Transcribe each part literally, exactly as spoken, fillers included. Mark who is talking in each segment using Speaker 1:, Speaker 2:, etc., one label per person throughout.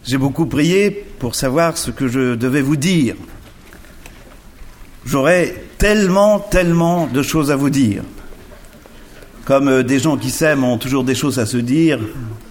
Speaker 1: J'ai beaucoup prié pour savoir ce que je devais vous dire. J'aurais tellement, tellement de choses à vous dire. Comme des gens qui s'aiment ont toujours des choses à se dire,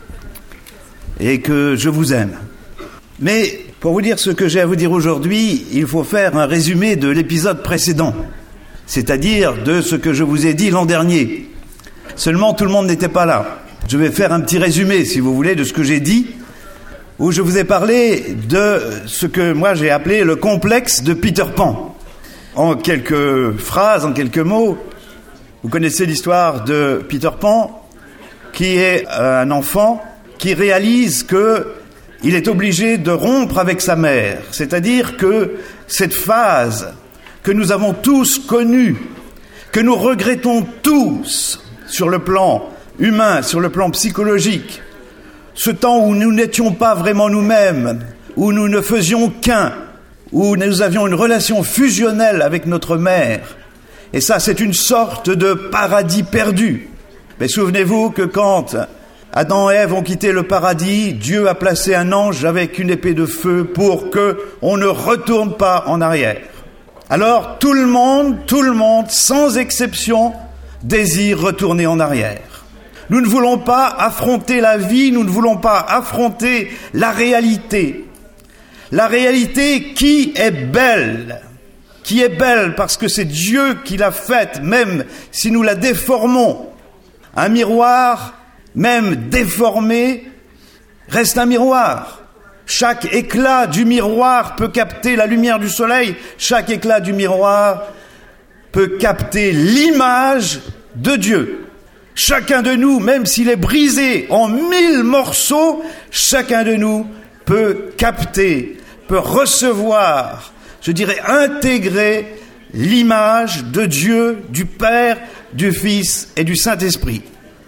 Speaker 1: et que je vous aime. Mais pour vous dire ce que j'ai à vous dire aujourd'hui, il faut faire un résumé de l'épisode précédent, c'est-à-dire de ce que je vous ai dit l'an dernier. Seulement, tout le monde n'était pas là. Je vais faire un petit résumé, si vous voulez, de ce que j'ai dit, où je vous ai parlé de ce que moi j'ai appelé le complexe de Peter Pan. En quelques phrases, en quelques mots, vous connaissez l'histoire de Peter Pan, qui est un enfant qui réalise qu'il est obligé de rompre avec sa mère. C'est-à-dire que cette phase que nous avons tous connue, que nous regrettons tous sur le plan humain, sur le plan psychologique, ce temps où nous n'étions pas vraiment nous-mêmes, où nous ne faisions qu'un, où nous avions une relation fusionnelle avec notre mère. Et ça, c'est une sorte de paradis perdu. Mais souvenez-vous que quand Adam et Ève ont quitté le paradis, Dieu a placé un ange avec une épée de feu pour qu'on ne retourne pas en arrière. Alors, tout le monde, tout le monde, sans exception, désire retourner en arrière. Nous ne voulons pas affronter la vie, nous ne voulons pas affronter la réalité. La réalité qui est belle, qui est belle parce que c'est Dieu qui l'a faite, même si nous la déformons. Un miroir, même déformé, reste un miroir. Chaque éclat du miroir peut capter la lumière du soleil. Chaque éclat du miroir peut capter l'image de Dieu. Chacun de nous, même s'il est brisé en mille morceaux, chacun de nous peut capter, peut recevoir, je dirais intégrer l'image de Dieu, du Père, du Fils et du Saint-Esprit.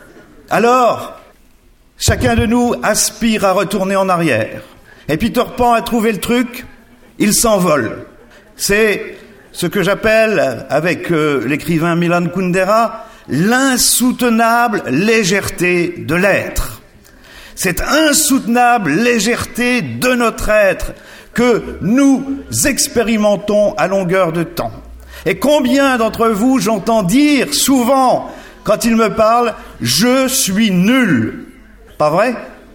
Speaker 1: Alors, chacun de nous aspire à retourner en arrière. Et Peter Pan a trouvé le truc, il s'envole. C'est ce que j'appelle, avec euh, l'écrivain Milan Kundera, l'insoutenable légèreté de l'être. Cette insoutenable légèreté de notre être que nous expérimentons à longueur de temps. Et combien d'entre vous j'entends dire souvent, quand ils me parlent, « je suis nul ». Pas vrai ?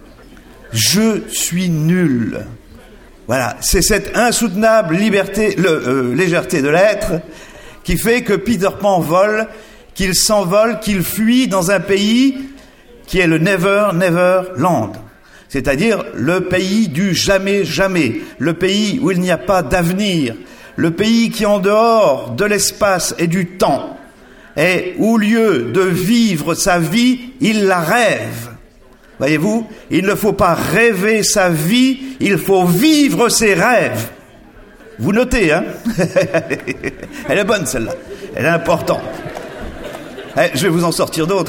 Speaker 1: Je suis nul. Voilà, c'est cette insoutenable liberté, le, euh, légèreté de l'être qui fait que Peter Pan vole, qu'il s'envole, qu'il fuit dans un pays qui est le Never Never Land, c'est-à-dire le pays du jamais jamais, le pays où il n'y a pas d'avenir, le pays qui en dehors de l'espace et du temps, et au lieu de vivre sa vie, il la rêve. Voyez-vous, il ne faut pas rêver sa vie, il faut vivre ses rêves. Vous notez, hein? Elle est bonne celle-là, elle est importante. Eh, je vais vous en sortir d'autres.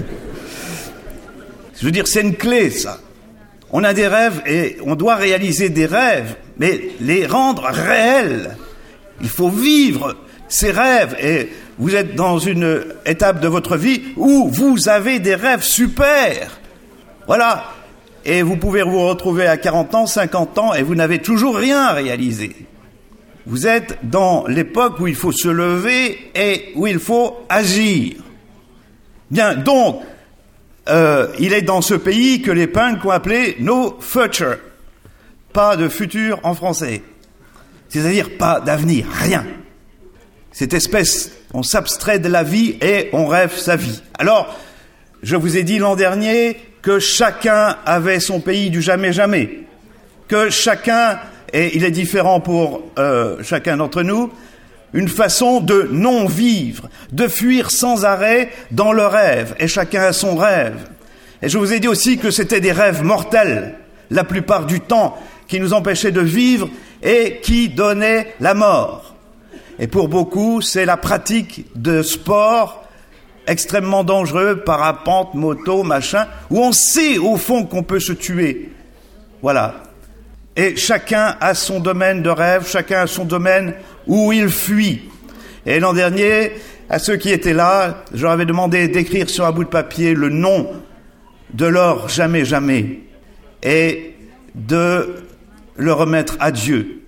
Speaker 1: Je veux dire, c'est une clé, ça. On a des rêves et on doit réaliser des rêves, mais les rendre réels. Il faut vivre ces rêves. Et vous êtes dans une étape de votre vie où vous avez des rêves super. Voilà. Et vous pouvez vous retrouver à quarante ans, cinquante ans, et vous n'avez toujours rien réalisé. Vous êtes dans l'époque où il faut se lever et où il faut agir. Bien, donc, euh, il est dans ce pays que les punks ont appelé « no future », pas de futur en français, c'est-à-dire pas d'avenir, rien. Cette espèce, on s'abstrait de la vie et on rêve sa vie. Alors, je vous ai dit l'an dernier que chacun avait son pays du jamais-jamais, que chacun, et il est différent pour euh, chacun d'entre nous, une façon de non-vivre, de fuir sans arrêt dans le rêve, et chacun a son rêve. Et je vous ai dit aussi que c'était des rêves mortels, la plupart du temps, qui nous empêchaient de vivre et qui donnaient la mort. Et pour beaucoup, c'est la pratique de sport extrêmement dangereux, parapente, moto, machin, où on sait au fond qu'on peut se tuer. Voilà. Et chacun a son domaine de rêve, chacun a son domaine où il fuit. Et l'an dernier, à ceux qui étaient là, je leur avais demandé d'écrire sur un bout de papier le nom de leur jamais jamais. Et de le remettre à Dieu.